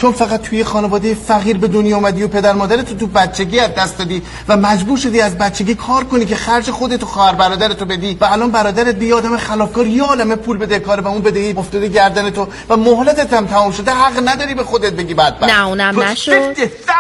چون فقط توی خانواده فقیر به دنیا اومدی و پدر مادرت تو بچگی از دست دادی و مجبور شدی از بچگی کار کنی که خرج خودت و خواهر برادرتو بدی و الان برادرت بی آدم خلافکار یه عالمه پول بده کار و اون بدهی افتاده گردن تو و مهلتت هم تموم شده، حق نداری به خودت بگی بدبخت. نه اونم نشد.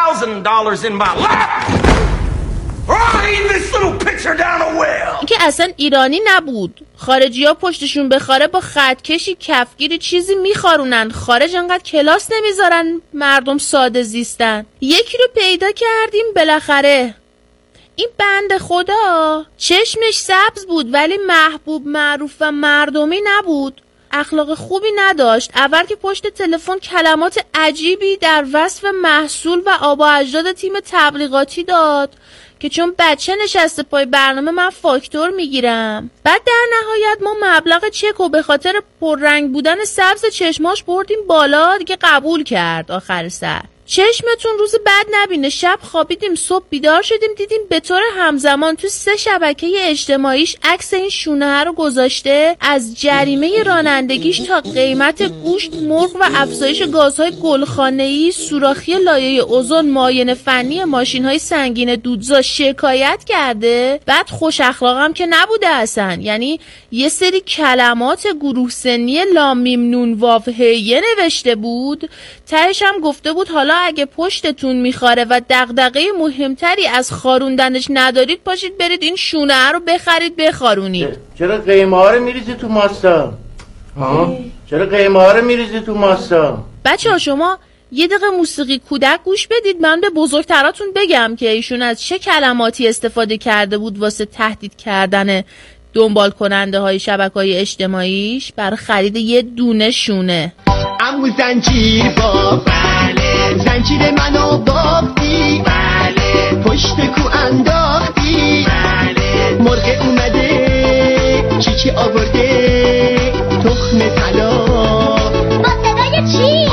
این که اصلا ایرانی نبود، خارجی ها پشتشون بخاره با خطکشی کفگیری چیزی میخارونن. خارج انقدر کلاس نمیذارن مردم ساده زیستن. یکی رو پیدا کردیم بالاخره. این بنده خدا چشمش سبز بود ولی محبوب معروف و مردمی نبود، اخلاق خوبی نداشت. اول که پشت تلفن کلمات عجیبی در وصف محصول و آبا اجداد تیم تبلیغاتی داد که چون بچه نشسته پای برنامه من فاکتور میگیرم. بعد در نهایت ما مبلغ چکو به خاطر پررنگ بودن سبز چشماش بردیم بالا دیگه، قبول کرد آخر سر. چشمتون روز بعد نبینه. شب خوابیدیم صبح بیدار شدیم دیدیم به طور همزمان تو 3 شبکه اجتماعیش عکس این شونه رو گذاشته، از جریمه رانندگیش تا قیمت گوشت مرغ و افزایش گازهای گلخانه‌ای، سوراخی لایه اوزون، معاینه فنی ماشین‌های سنگین دودزا شکایت کرده. بعد خوش اخلاقم که نبوده اصلا، یعنی یه سری کلمات گروه سنی لام میم نون واو هیه نوشته بود. تهش هم گفته بود حالا اگه پشتتون میخاره و دغدغه مهمتری از خاروندنش ندارید پاشید برید این شونه رو بخرید بخارونید. چرا قیمه ها رو میریزی تو ماستا؟ چرا قیمه ها رو میریزی تو ماستا؟ بچه‌ها شما یه دقیقه موسیقی کودک گوش بدید، من به بزرگتراتون بگم که ایشون از چه کلماتی استفاده کرده بود واسه تهدید کردن دنبال کننده های شبکه‌های اجتماعیش برای خرید یه دونه شونه. عمو زنجیر با بله، زنجیر منو بافتی بله، پشت کو انداختی بله، مرغ اومده چی آورده تخم طلا. با صدای چی؟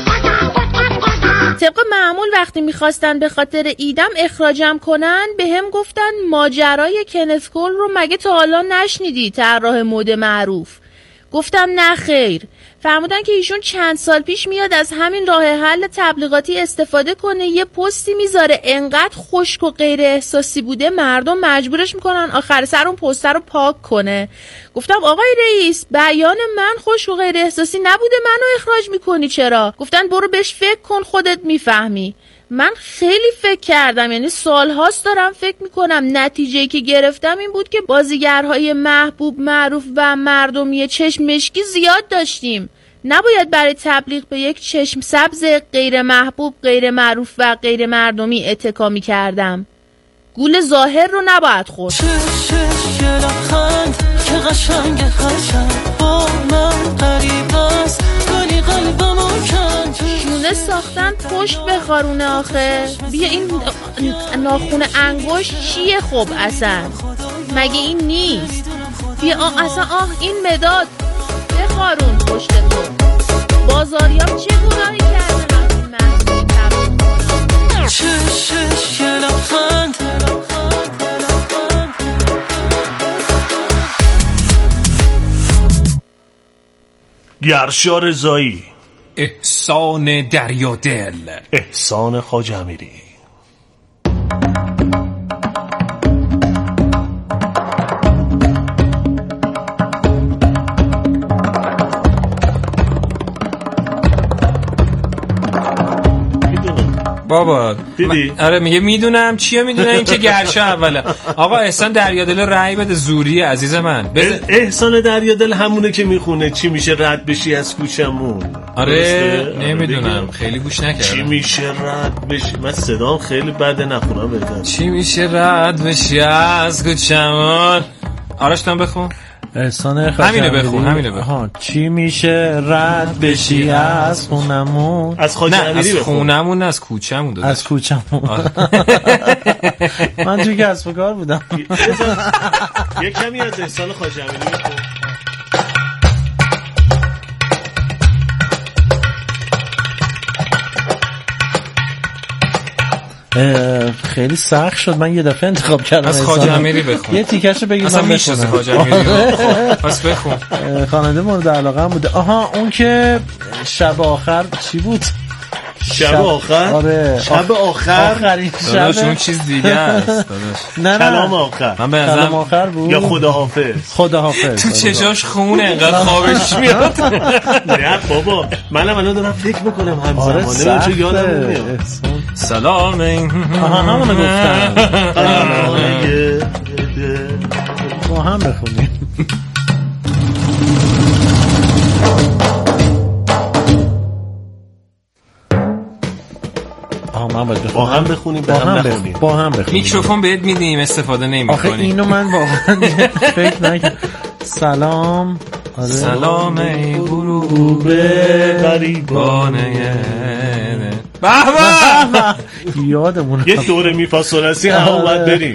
طبق معمول وقتی میخواستن به خاطر ایدم اخراجم کنن به هم گفتن ماجرای کنت کول رو مگه تا حالا نشنیدی، طراح مد معروف؟ گفتم نه خیر. فرمودن که ایشون چند سال پیش میاد از همین راه حل تبلیغاتی استفاده کنه، یه پستی میذاره انقدر خشک و غیر احساسی بوده مردم مجبورش میکنن آخر سر اون پست رو پاک کنه. گفتم آقای رئیس بیان من خشک و غیر احساسی نبوده، منو اخراج میکنی چرا؟ گفتن برو بهش فکر کن خودت میفهمی. من خیلی فکر کردم، یعنی سالهاست دارم فکر میکنم. نتیجه‌ای که گرفتم این بود که بازیگرهای محبوب معروف و مردمی چشم مشکی زیاد داشتیم. نباید برای تبلیغ به یک چشم سبز غیر محبوب، غیر معروف و غیر مردمی اتکا میکردم. گول ظاهر رو نباید خورد. که قشنگ قشنگ با من قریب است ولی قلبمو کند. شونه ساختن پشت بخارونه آخه. بیا این ناخون انگشت چیه خب اصلا؟ مگه این نیست؟ بیا اصلا این مداد بخارون پشت تو. بازاریاب چه گناهی کردن از این محصول تبلیغ؟ چشش یه لبخند گرشا رضایی، احسان دریادل، احسان خواجه امیری. بابا دیدی؟ آره میگه میدونم چیه، میدونم این چه گرشا اوله. آقا احسان دریادل رأی بده زوری عزیز من. احسان دریادل همونه که میخونه چی میشه رد بشی از کوچمون. آره نمیدونم خیلی گوش نکردم. چی میشه رد بشی، من صدام خیلی بده نخونم بهتر. چی میشه رد بشی از کوچمون. آراشتم بخون. احسان همینه بخون. چی میشه رد بشی از خونمون؟ از خواجه امیری بخون. از خونمون از کوچمون داداش. از کوچمون. من توی کسب و کار بودم. یه کمی از احسان خواجه امیری بخون. خیلی سخت شد، من یه دفعه انتخاب کردم از خواجه امیری بخون. یه تیکشو بگید اصلا من میشناسه خواجه امیری. پس بخون. خواننده مورد علاقه هم بوده. آها اون که شب آخر چی بود؟ شب آخر. آره شب آخر. آخرین داداش اون چیز دیگه است داداش. نه کلام آخر. من به کلام نظرم آخر بود یا خداحافظ. خداحافظ. تو چشاش خونه انقدر خوابش میاد. نه بابا منم الان دارم فکر میکنم همزمانه چه یادم نمیاد. سلام آها همونو گفتم. با هم بخونیم. با هم بخونیم با هم بخونیم. میکروفون بهت میدیم استفاده نمی‌کنی. آخه اینو من واقعا فکر نکردم. سلام. آره. سلام ای غروب غریبانه. به به یادمون یه دوره میفاسولسی هم اومد بریم.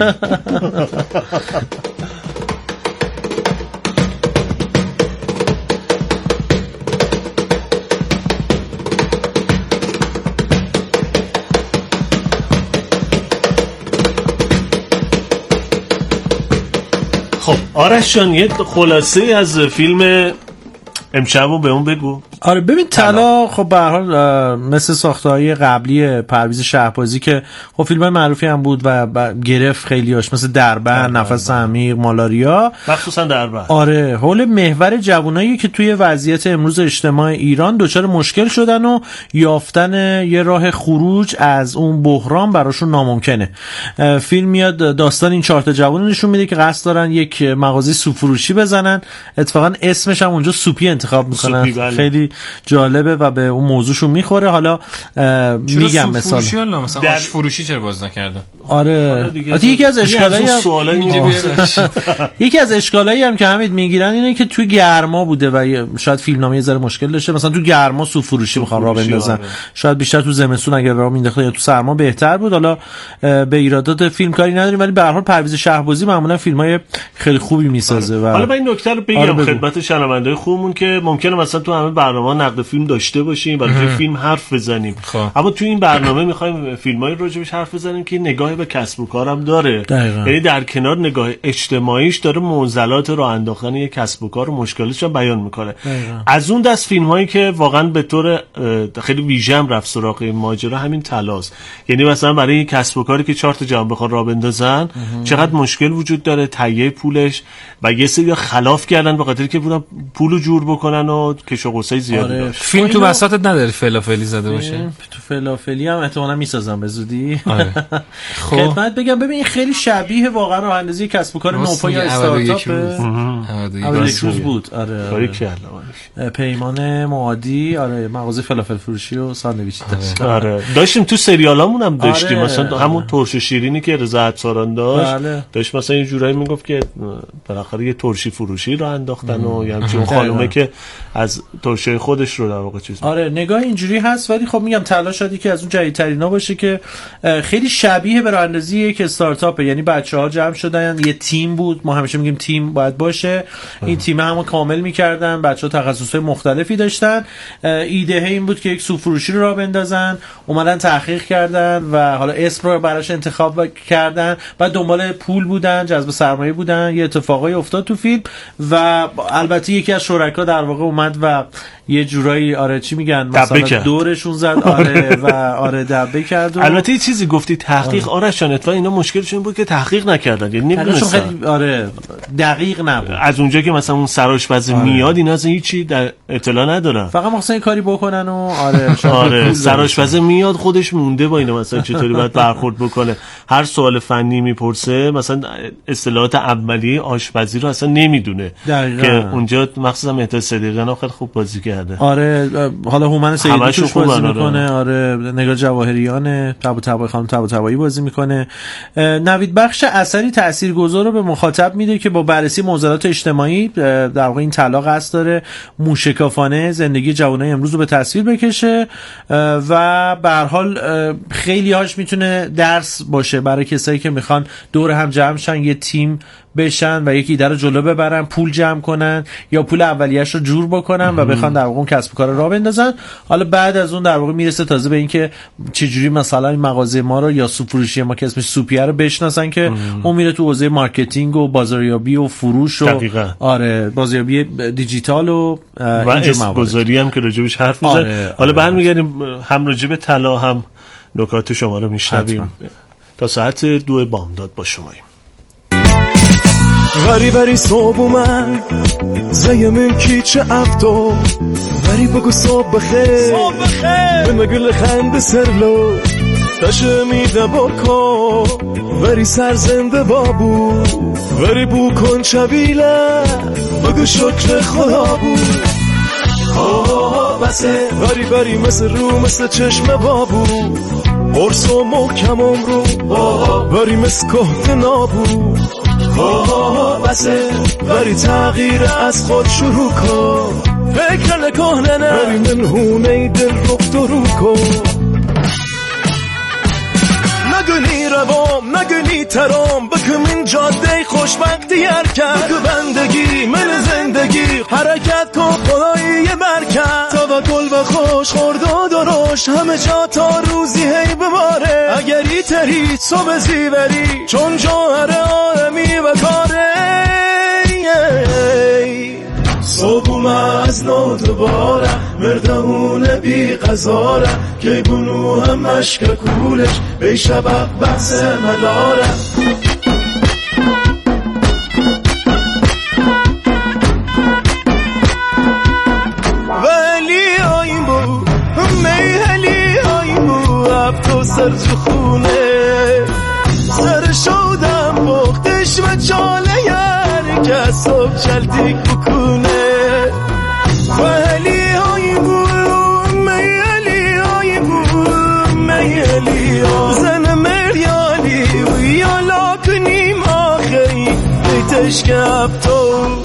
خب آرش جان یه خلاصه از فیلم امشبو به اون بگو. آره ببین طلا خب به هر حال مثل ساخته‌های قبلی پرویز شهبازی که خب فیلم‌های معروفی هم بود و گرفت خیلیاش مثل دربند، نفس عمیق، مالاریا، مخصوصا دربند. آره حول محور جوانایی که توی وضعیت امروز اجتماع ایران دچار مشکل شدن و یافتن یه راه خروج از اون بحران براشون ناممکنه. فیلم میاد داستان این 4 تا جوان نشون میده که قصد دارن یک مغازه سوپ فروشی بزنن. اتفاقا اسمش هم اونجا سوپی انتخاب میکنن. خیلی جالبه و به اون موضوعشون میخوره. حالا میگم مثلا آش فروشی چرا باز نکردن؟ آره یکی از اشکالایی هم که حمید میگیرن اینه که توی گرما بوده و شاید فیلمنامه یه ذره مشکل داشته. مثلا تو گرما سوپ فروشی میخوان راه بندازن. شاید بیشتر تو زمستون اگر راه مینداختن یا تو سرما بهتر بود. حالا به ایرادات فیلم کاری نداریم ولی به هر حال پرویز شهبازی معمولا فیلمای خیلی خوبی میسازه. و حالا من این نکته رو بگم خدمت شنونده‌های خوبمون که ممکنه مثلا تو همه برنامه‌ها نقد فیلم داشته باشیم برای فیلم حرف بزنیم. اما تو این برنامه می‌خوایم فیلمای راجبش حرف بزنیم که نگاه به کسب و کارم داره. یعنی در کنار نگاه اجتماعیش داره معضلات راه انداختن یک کسب و کار و مشکلاتش رو بیان می‌کنه. از اون دست فیلم‌هایی که واقعا به طور خیلی ویژه رفت سراغ این ماجرا همین طلاست. یعنی مثلا برای یک کسب و کاری که 4 تا جمع بخوان راه بندازن چقدر مشکل وجود داره تهیه پولش و یه سری خلاف کردن به خاطر که بودن پولو جور بکنن و کش و قصه زیادی داشت. فیلم تو بساطت نداره فلافلی زده باشه. تو فلافلی هم احتمالاً میسازن به زودی. خدمت بگم ببین این خیلی شبیه واقعا راه اندازی کسب و کار نوپا یا استارتاپ. اول یک روز بود. آره پیمان معادی مغازه فلافل فروشی و ساندویچ داشت. آره داشتیم تو سریالامون هم داشتیم. مثلا همون ترش و شیرینی که رضا عطاران داشت مثلا یه جورایی میگفت که بالاخره یه ترشی فروشی رو انداختن و یه همچین خانومه که از ترشی خودش رو در واقع چیز. آره نگاه اینجوری هست ولی خب میگم تلاش شدی که از اون جدیدترینا باشه که خیلی شبیه به راه اندازی یک استارتاپ. یعنی بچه‌ها جمع شدن یه تیم بود. ما همیشه میگیم تیم باید باشه. این تیم همو کامل می‌کردن. بچه‌ها تخصص‌های مختلفی داشتن. ایده این بود که یک سوپ فروشی رو راه بندازن. اومدن تحقیق کردن و حالا اسم رو براش انتخاب کردن. بعد دنبال پول بودن، جذب سرمایه بودن. یه اتفاقایی افتاد تو فیلم و البته یکی از شرکا در واقع اومد و یه جورایی چی میگن مثلا دورشون زد و دبه کرد. البته یه چیزی گفتی تحقیق آرش جان اتفاقا اینا مشکلشون بود که تحقیق نکردن. یعنی نمیدونستن خیلی دقیق نبود. از اونجا که مثلا اون سرآشپز میاد اینا از هیچی در اطلاع ندارن. فقط مثلا یه کاری بکنن و سرآشپز میاد خودش مونده با اینا مثلا چطوری باید برخورد بکنه. هر سوال فنی میپرسه مثلا اصطلاحات اولیه آشپزی رو اصلا نمیدونه که اونجا مخصوصا مهدی صدیقیان خیلی خوب بازی کرده. حالا هومن سیدی توش بازی میکنه. نگار جواهریان طباطبایی خانم طباطبایی بازی میکنه. نوید بخش اثری تاثیرگذار رو به مخاطب میده که با بررسی معضلات اجتماعی در واقع این طلاق قصد داره موشکافانه زندگی جوانای امروز رو به تصویر بکشه و به هر حال خیلی هاش میتونه درس باشه برای کسایی که میخوان دور هم جمع شن یه تیم بشن و یکی ایده رو جلو ببرن، پول جمع کنن یا پول اولیه‌اش رو جور بکنن و بخوان در واقع اون کسب و کار راه بندازن. حالا بعد از اون در واقع میرسه تازه به اینکه چجوری مثلا این مغازه ما رو یا سوپ فروشی ما که اسمش سوپیه رو بشناسن که اون میره تو حوزه مارکتینگ و بازاریابی و فروش و دقیقاً. آره بازاریابی دیجیتال و اسم گذاری هم که راجبش حرف میزنه. حالا برمیگردیم هم راجب طلا هم نکات شما رو میشنویم. تا ساعت 2 بامداد با شماییم. بری صبح اومد زیم کی چه افتو بری بگو صبح بخیر به مگل خند سرلو تشه میده بکو بری سرزنده بابو بری بو کن چبیله بگو شکر خدا بود بسه بری مثل رو مثل چشم بابو قرص و محکمم رو بری مثل کهت نابو بسه بری تغییر از خود شروع کن فکر نکنه نه بری منهونه دل رفت و رو کن نگنی روام نگنی ترام بکم این جاده خوشبختی حرکت بکو بندگی من زندگی حرکت کن خدایی یه برکت توکل و خوش خورد و درشت همه جا تا روزی هی بباره اگری تری صبح زیوری چون جوهر آدمی و کاره صبح از نو دوباره مردمون بی قضاره که بونو هم مشک کولش بی شبق بحث ملاره ولی آیم بو میهلی آیم بو ابتو سر جو خونه سر شودم بختش و چاله یاری که صبح چلتیک بکنه ولی آیم بو میهلی آیم بو میهلی زن مریالی و یالا کنیم آخی بیتش که ابتو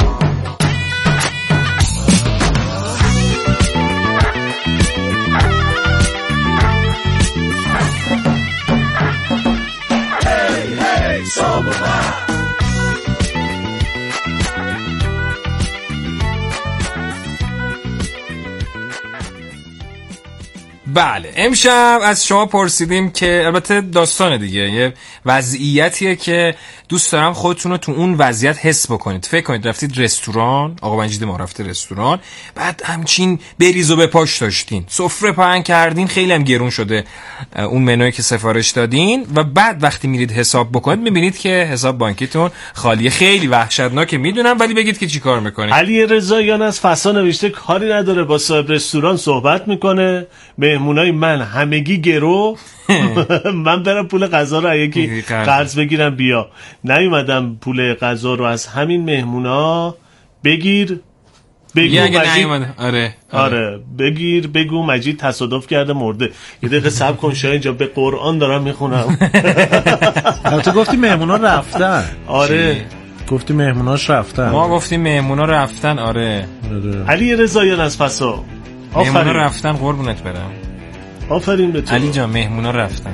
بله امشب از شما پرسیدیم که البته داستان دیگه یه وضعیتیه که دوست دارم خودتون رو تو اون وضعیت حس بکنید. فکر کنید رفتید رستوران، آقا منجید ما رفته رستوران، بعد همچین بریز و بپاش داشتین، سفره پهن کردین، خیلی هم گرون شده اون منوی که سفارش دادین و بعد وقتی میرید حساب بکنید میبینید که حساب بانکیتون خالیه. خیلی وحشتناکه میدونم، ولی بگید که چی کار میکنید. علی رضاییان از فسا نوشته کاری نداره با صاحب رستوران صحبت میکنه، مهمونای من همگی گرو من برم پول غذا رو یکی قرض بگیرم بیا. نیومدم پول غذا رو از همین مهمونا بگیر بگو مجید. آره بگیر بگو مجید تصادف کرده مرده. یه دقیقه صبر کن شاید اینجا به قرآن دارم میخونم. تو گفتی مهمونا رفتن. آره گفتی مهموناش رفتن. ما گفتیم مهمونا رفتن. آره علی رضاییان از فسا مهمونا رفتن قربونت برم. آفرین به تو علی جان، مهمونا رفتن.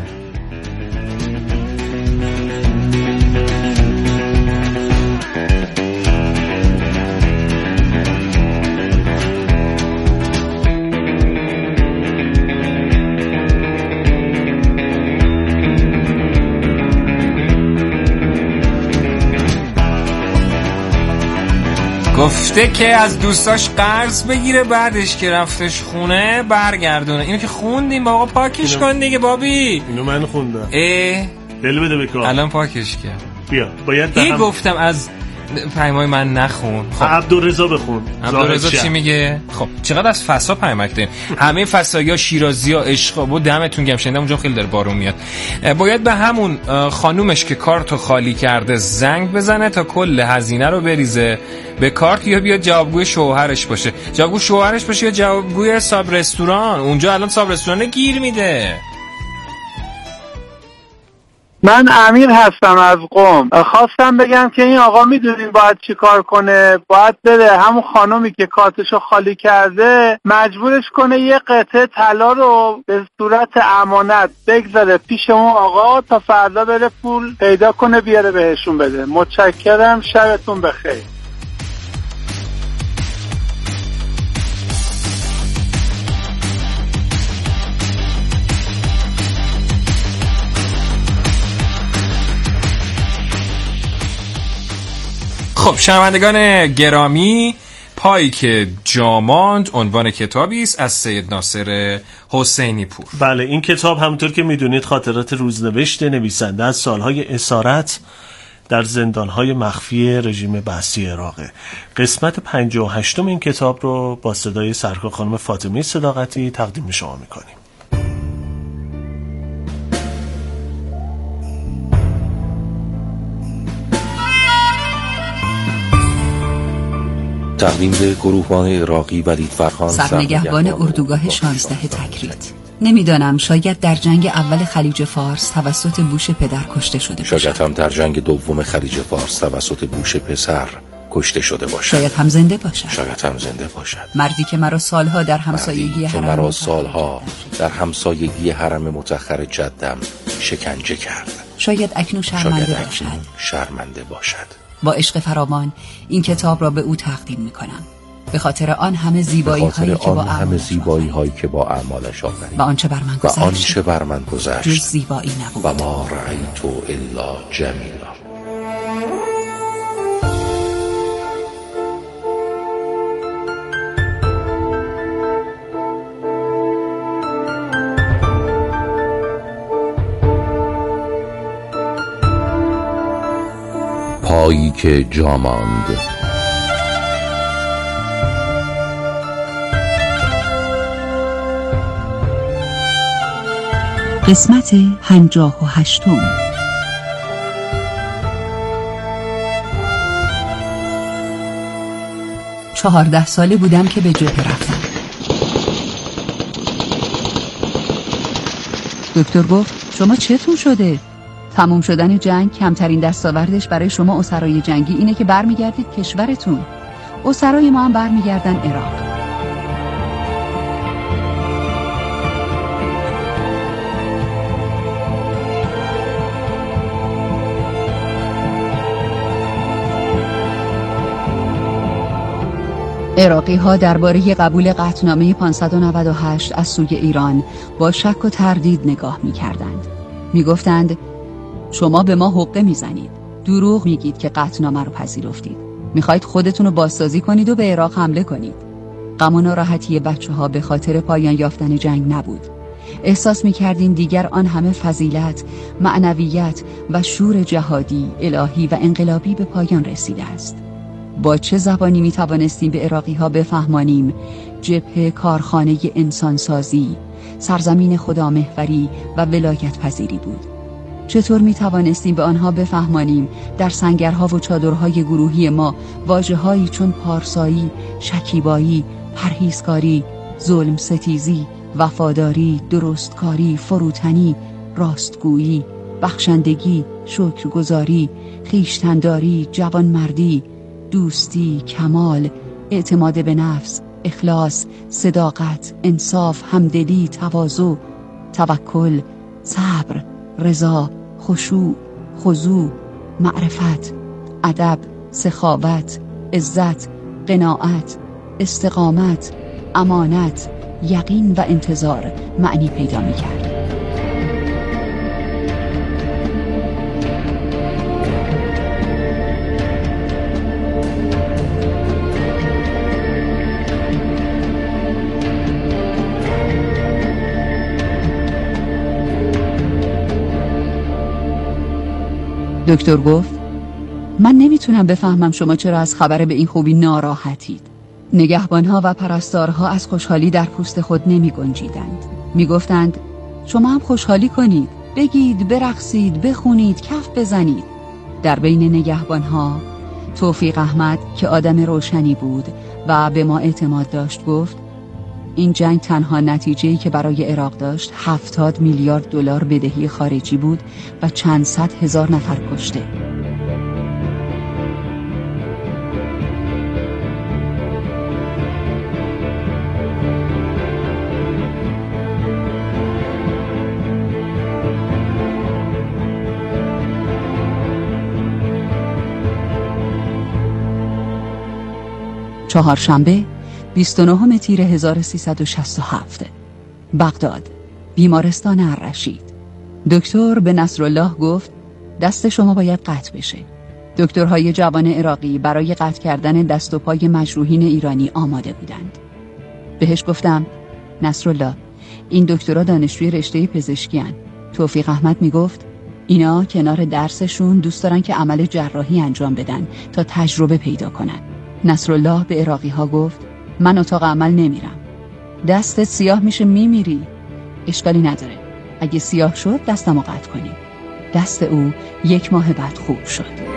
گفته که از دوستاش قرض بگیره، بعدش که رفتش خونه برگردونه. اینو که خوندیم بابا، پاکش کن دیگه بابی. اینو من خوندم. دل بده بکار. الان پاکش کرد. بیا باید این گفتم از پیامای من نخون. خب عبدالرضا بخون. عبدالرضا چی میگه؟ خب چقدر از فسا پیامک داریم. همه فسایا شیرازی‌ها عشقا و دمتون گرم. شنیدم اونجا خیلی داره بارون میاد. باید به همون خانومش که کارتو خالی کرده زنگ بزنه تا کل هزینه رو بریزه به کارت، یا بیاد جوابگوی شوهرش باشه. جوابگوی شوهرش باشه یا جوابگوی صاحب رستوران. اونجا الان صاحب رستوران گیر میده. من امیر هستم از قم. خواستم بگم که این آقا میدونین باید چی کار کنه؟ باید بره همون خانومی که کارتشو خالی کرده مجبورش کنه یه قطعه طلا رو به صورت امانت بگذاره پیش اون آقا تا فردا بره پول پیدا کنه بیاره بهشون بده. متشکرم، شبتون بخیر. خب شنوندگان گرامی، پایی که جا ماند عنوان کتابی است از سید ناصر حسینی پور. بله، این کتاب همونطور که میدونید خاطرات روزنوشت نویسنده از سالهای اسارت در زندانهای مخفی رژیم بعثی عراقه. قسمت 58 این کتاب رو با صدای سرکار خانم فاطمه صداقتی تقدیم شما میکنیم. تقدیم به گروهبان عراقی ولید فرخان، سرنگهبان اردوگاه 16 تکریت. نمیدانم، شاید در جنگ اول خلیج فارس توسط بوش پدر کشته شده باشد. شاید هم در جنگ دوم خلیج فارس توسط بوش پسر کشته شده باشد. شاید هم زنده باشد. شاید هم زنده باشد. مردی که مرا سالها در همسایگی حرم متأخر جدم شکنجه کرد. شاید اکنون شرمنده باشد. با عشق فراوان این کتاب را به او تقدیم می‌کنم. به خاطر آن همه زیبایی هایی که با اعمالش آفرید و آنچه بر من گذشت جز زیبایی نبود. و ما رأیت الا جمیلا. پایی که جا ماند. قسمت 58. 14 ساله بودم که به جبهه رفتم. دکتر گفت شما چتون شده؟ تموم شدن جنگ کمترین دستاوردش برای شما اسرای جنگی اینه که برمیگردید کشورتون. اسرای ما هم برمیگردن عراق. عراقی ها درباره قبول قطعنامه 598 از سوی ایران با شک و تردید نگاه می کردند. می گفتند شما به ما حقه می زنید. دروغ می گید که قطعنامه رو پذیرفتید. می خواید خودتون رو بازسازی کنید و به عراق حمله کنید. غم و ناراحتی بچه ها به خاطر پایان یافتن جنگ نبود. احساس می کردین دیگر آن همه فضیلت، معنویت و شور جهادی، الهی و انقلابی به پایان رسیده است. با چه زبانی می توانستیم به عراقی ها بفهمانیم جبهه کارخانه انسانسازی، سرزمین خدامحوری و ولایت پذیری بود؟ چطور می توانستیم به آنها بفهمانیم در سنگرها و چادرهای گروهی ما واژه‌هایی چون پارسایی، شکیبایی، پرهیزکاری، ظلم ستیزی، وفاداری، درستکاری، فروتنی، راستگویی، بخشندگی، شکرگزاری، خویشتن‌داری، جوانمردی، دوستی، کمال، اعتماد به نفس، اخلاص، صداقت، انصاف، همدلی، تواضع، توکل، صبر، رضا، خشوع، خضوع، معرفت، ادب، سخاوت، عزت، قناعت، استقامت، امانت، یقین و انتظار معنی پیدا می‌کرد. دکتر گفت من نمیتونم بفهمم شما چرا از خبر به این خوبی ناراحتید. نگهبانها و پرستارها از خوشحالی در پوست خود نمی گنجیدند. می گفتند شما هم خوشحالی کنید، بگید، برقصید، بخونید، کف بزنید. در بین نگهبانها توفیق احمد که آدم روشنی بود و به ما اعتماد داشت گفت این جنگ تنها نتیجه‌ای که برای عراق داشت 70 میلیارد دلار بدهی خارجی بود و چند صد هزار نفر کشته. چهارشنبه 29 تیر 1367 بغداد، بیمارستان الرشید. دکتر به نصرالله گفت دست شما باید قطع بشه. دکترهای جوان عراقی برای قطع کردن دست و پای مجروحین ایرانی آماده بودند. بهش گفتم نصرالله، این دکترها دانشجوی رشته پزشکی هستند. توفیق احمد میگفت اینا کنار درسشون دوست دارن که عمل جراحی انجام بدن تا تجربه پیدا کنن. نصرالله به عراقی ها گفت من اتاق عمل نمیرم. دستت سیاه میشه میمیری. اشکالی نداره، اگه سیاه شد دستمو قطع کنیم. دست او 1 ماه بعد خوب شد.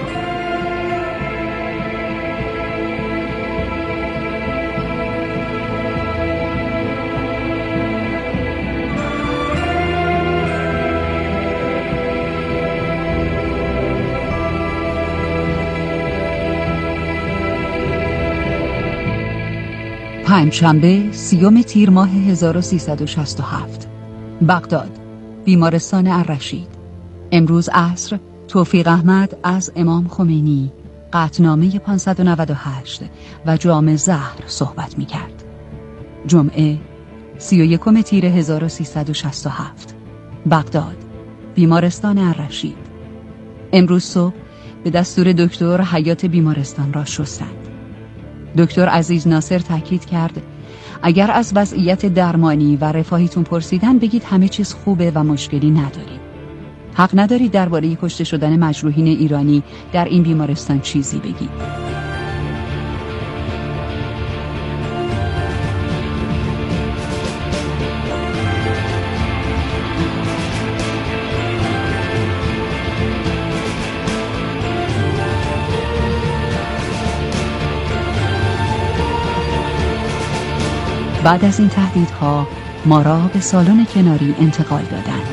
پنجشنبه 30 تیر ماه 1367 بغداد، بیمارستان الرشید. امروز عصر توفیق احمد از امام خمینی، قطعنامه 598 و جام زهر صحبت می کرد. جمعه 31 تیر 1367 بغداد، بیمارستان الرشید. امروز صبح به دستور دکتر حیات بیمارستان را شستند. دکتر عزیز ناصر تاکید کرد اگر از وضعیت درمانی و رفاهیتون پرسیدن بگید همه چیز خوبه و مشکلی ندارید. حق ندارید درباره کشته شدن مجروحین ایرانی در این بیمارستان چیزی بگید. بعد از این تهدیدها ما را به سالن کناری انتقال دادند.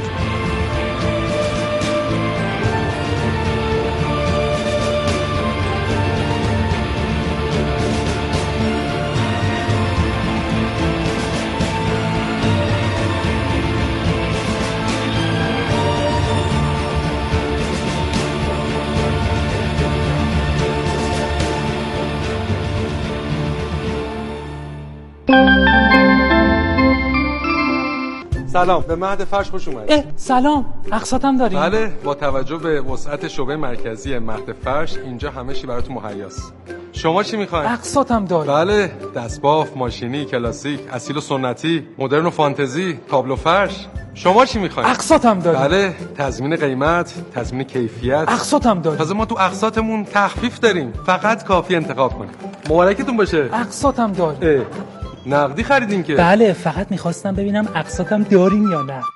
سلام، به مهد فرش خوش اومدید. سلام، اقساطم داریم؟ بله، با توجه به وسعت شعبه مرکزی مهد فرش اینجا همه چی براتون مهیاست. شما چی میخواین؟ اقساطم داریم. بله، دستباف، ماشینی، کلاسیک، اصیل و سنتی، مدرن و فانتزی، تابلو فرش. شما چی میخواین؟ اقساطم داریم. بله، تضمین قیمت، تضمین کیفیت. اقساطم داریم. تازه ما تو اقساطمون تخفیف داریم. فقط کافی انتخاب کنید. مبارکتون باشه. اقساطم داریم. نقدی خریدین که؟ بله، فقط میخواستم ببینم اقساطم داریم یا نه.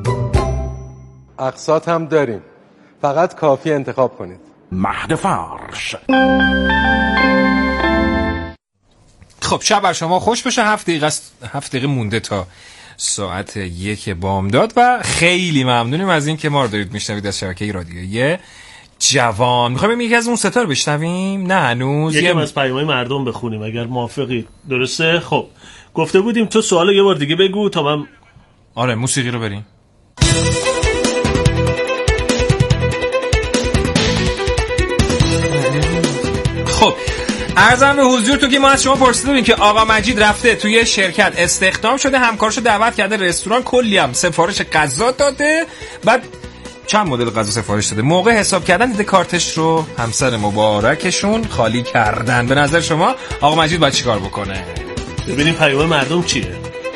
اقساط هم داریم، فقط کافی انتخاب کنید. مهد فرش. خب شب بر شما خوش بشه. 7 دقیقه مونده تا ساعت 1 بامداد و خیلی ممنونیم از این که ما رو دارید میشنوید از شبکه رادیویی جوان. میخوایم یکی از اون ستا رو بشنویم؟ نه هنوز. یکم از پیام‌های مردم بخونیم اگر موافقید. درسته؟ خب گفته بودیم تو سوالو یه بار دیگه بگو تا من. آره موسیقی رو بریم. خب عرضم به حضورتون که ما از شما پرسیده بودیم که آقا مجید رفته توی شرکت استخدام شده، همکارشو دعوت کرده رستوران، کلی هم سفارش غذا داده، بعد چند مدل غذا سفارش داده. موقع حساب کردن دیده کارتش رو همسر مبارکشون خالی کردن. به نظر شما آقا مجید باید چیکار بکنه؟ ببینیم پیام مردم چیه.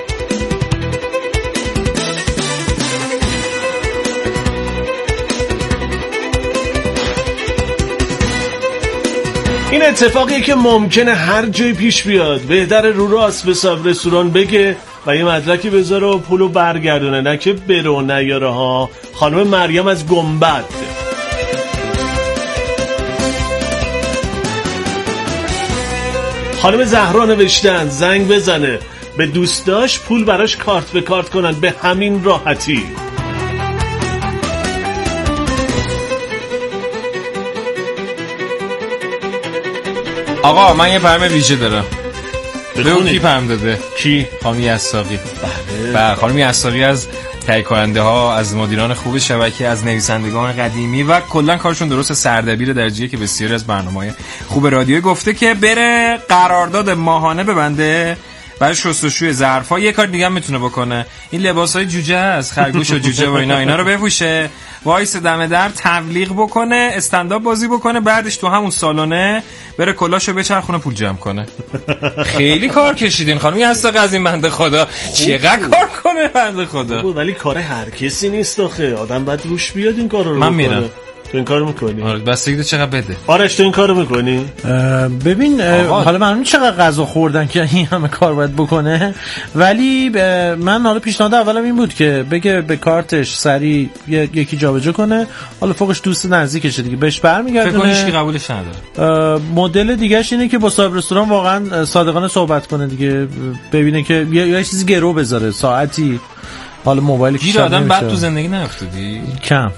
این اتفاقیه که ممکنه هر جای پیش بیاد. بهتره رو راست به صاحب رستوران بگه و یه مدرکی بذاره و پولو برگردونه، نه که برو نیاره ها. خانم مریم از گنبد. خانم زهرا نوشتن زنگ بزنه به دوستاش پول براش کارت به کارت کنن به همین راحتی. آقا من یه پیام ویژه دارم. بگو کی پیام داده؟ کی؟ خانم یساقی. بله خانم یساقی از تهیه کننده ها، از مدیران خوب شبکه، از نویسندگان قدیمی و کلا کارشون درست سردبیر درجه‌ای که بسیاری از برنامه‌های خوب رادیو گفته که بره قرارداد ماهانه ببنده برای شستشوی ظرفا. یه کار دیگه هم میتونه بکنه، این لباسای جوجه هست، خرگوش و جوجه و اینا رو بپوشه، وایس دم در تبلیغ بکنه، استنداپ بازی بکنه، بعدش تو همون سالونه بره کلاشو بچرخونه پول جمع کنه. خیلی کار کشیدین خانم یساقی از این بنده خدا، چقدر کار کنه بنده خدا. ولی کار هر کسی نیست آخه، آدم باید روش بیاد این کارو رو من میرم. تو این کارو میکنی؟ آره بستگی چقدر بده. آرش تو این کارو میکنی؟ ببین حالا من چقدر غذا خوردن که این همه کار باید بکنه، ولی من حالا پیشنهاد اولم این بود که بگه به کارتش سری یکی جابجا کنه، حالا فوقش دوست نزدیکشه دیگه بهش برمیگردونه. فکر کنم هیچ کی قبولش نداره. مدل دیگه‌اش اینه که با صاحب رستوران واقعا صادقانه صحبت کنه دیگه، ببینه که یه چیزی گرو بذاره، ساعتی، حالا موبایل کی گیر آدم بعد تو زندگی نیافتادی؟ کم.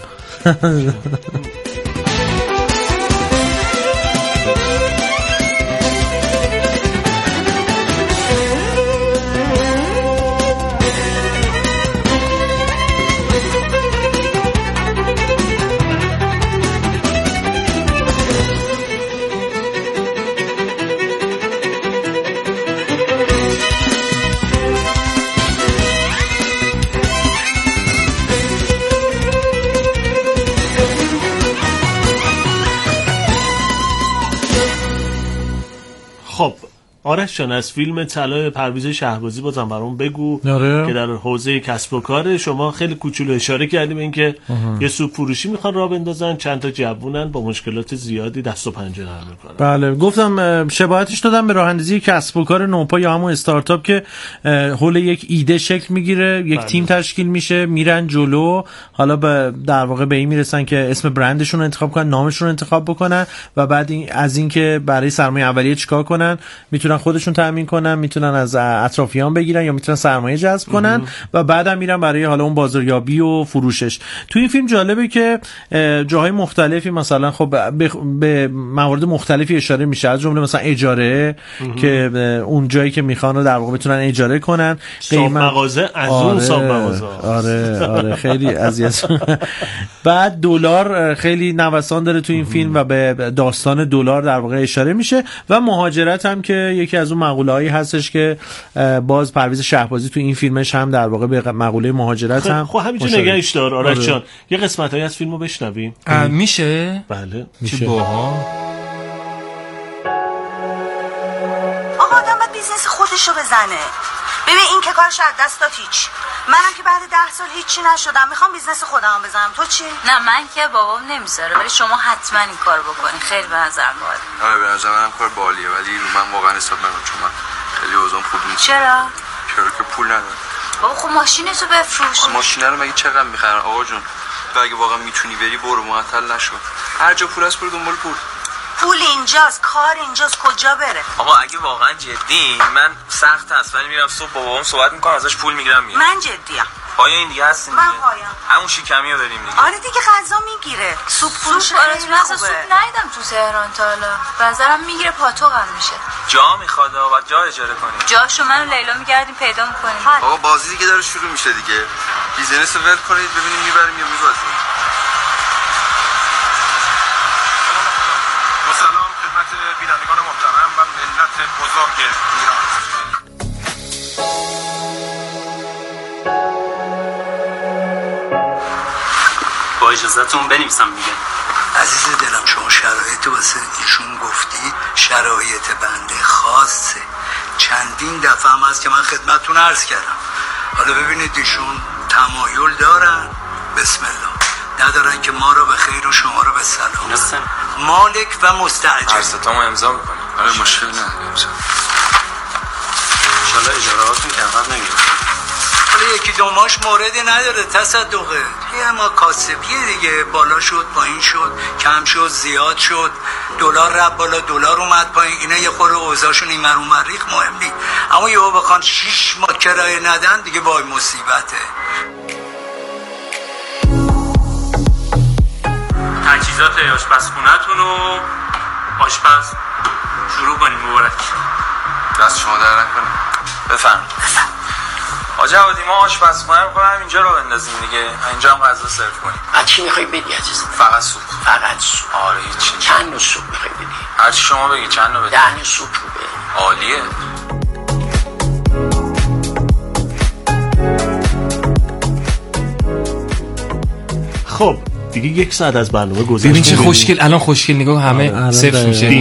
خب آرش جان از فیلم طلای پرویز شهبازی بازم برام بگو که در حوزه کسب و کار شما خیلی کوچولو اشاره کردیم به اینکه یه سوپ فروشی میخوان راه بندازن، چند تا جوونن با مشکلات زیادی دست و پنجه نرم میکنن. بله گفتم شباهتش دادم به راه اندازی کسب و کار نوپا یا همون استارتاپ که حول یک ایده شکل میگیره، یک تیم تشکیل میشه، میرن جلو، حالا در واقع به این میرسن که اسم برندشون رو انتخاب کنن، نامشون رو انتخاب بکنن و بعد از اینکه برای سرمایه اولیه چیکار کنن، میتونن خودشون تامین کنن، میتونن از اطرافیان بگیرن یا میتونن سرمایه جذب کنن و بعدم میرن برای حالا اون بازاریابی و فروشش. تو این فیلم جالبه که جاهای مختلفی مثلا خب به موارد مختلفی اشاره میشه، از جمله مثلا اجاره که اون جایی که میخوان رو در واقع بتونن اجاره کنن، قیمت مغازه از اون صاحب مغازه. آره خیلی اذیت. بعد دلار خیلی نوسان داره تو این فیلم و به داستان دلار در واقع اشاره میشه و مهاجرت هم که یکی از اون مقوله‌هایی هستش که باز پرویز شهبازی تو این فیلمش هم در واقع به مقوله مهاجرت هم خب همینجوری نگهش دار. آرش جان یه قسمتایی از فیلمو بشنویم میشه؟ بله میشه. چه باها آقا آدم باید بیزنس خودشو بزنه. ببین این که کارش از دست داد هیچ. منم که بعد 10 سال هیچی نشدم، میخوام بیزنس خودم بزنم. تو چی؟ نه من که بابام نمیذاره، ولی شما حتما این کار بکنی، خیلی به نظرم باحاله. آره به نظر منم کار باحالیه، ولی من واقعا حساب نمیکنم چون من خیلی اوضاعم خوب نیست. چرا که پول ندارم. بابا خب ماشینتو بفروش. ماشینا رو مگه چقدر میخرن آقا جون؟ تو اگه واقعا میتونی بری برو، معطل نشو. هر جا پول است برو دنبال پول. پول اینجاست، کار اینجاست، کجا بره؟ آقا اگه واقعا جدی من سخت هست، ولی میرم صبح با بابام صحبت میکنم، ازش پول میگیرم میام. من جدیم. پایا این دیگه هستیم من پایم. همون شیکمی رو داریم دیگه. آره دیگه غذا میگیره. سوپ فروش خیلی خوبه. سوپ ندیدم تو تهران تا حالا. بازارم میگیره پاتو قم میشه. جا میخواد و جا اجاره کنیم. جاشو من و لیلا میگردیم پیدا میکنیم. آقا بازی دیگه داره شروع میشه دیگه. بیزنس رو ول کنید ببینیم میبریم یا میبازیم. سلام خدمت بینندگان محترم و ملت بزرگ ایران. با اجازهتون بنویسم دیگه. عزیز دلم شما شرایط واسه ایشون گفتید، شرایط بنده خاصه. چندین دفعه هم هست که من خدمتتون عرض کردم. حالا ببینید ایشون تمایل دارن، بسم الله، ندارن که ما رو به خیر و شما رو به سلام. مالک و مستاجر. عرضتامو امضا میکنیم. آره مشکل نداره امضا. ان شاء الله اجارهاتون که عقب نمیره. حالا حالا یکی دو ماش موردی نداره تصدقه. یه ما کاسبیه دیگه، بالا شد پایین شد، کم شد زیاد شد، دلار رفت بالا دلار اومد پایین، اینا یه خورده اوضاعشون این ور اون ور ریخت، مهم نیست. اما یهو بخوان 6 ماه کرایه ندن دیگه وای مصیبته. تجهیزات آشپزخونه‌تون رو آشپز شروع کنیم. مبارک. دست شما در نکنه. بفرمایید. آقا جوادی ما آشپزخونه می‌خوایم اینجا رو بندازیم دیگه. اینجا هم غذا سرو کنیم. از چی می‌خوای بدی عزیزم؟ فقط سوپ. فقط سوپ. آره هیچ. چند نوع سوپ می‌خوای بدی؟ هر چی شما بگی چند نوع بدی. 10 نوع سوپ رو بده. عالیه. خب دیگه 1 ساعت از برنامه گذشته. ببین چه خوشگل، الان خوشگل نگاه همه صفر میشه.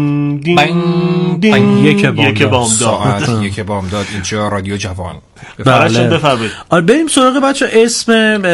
یک بامداد. یک بامداد اینجا رادیو جوان. بله. بفرمایید. بریم سراغ بچه اسم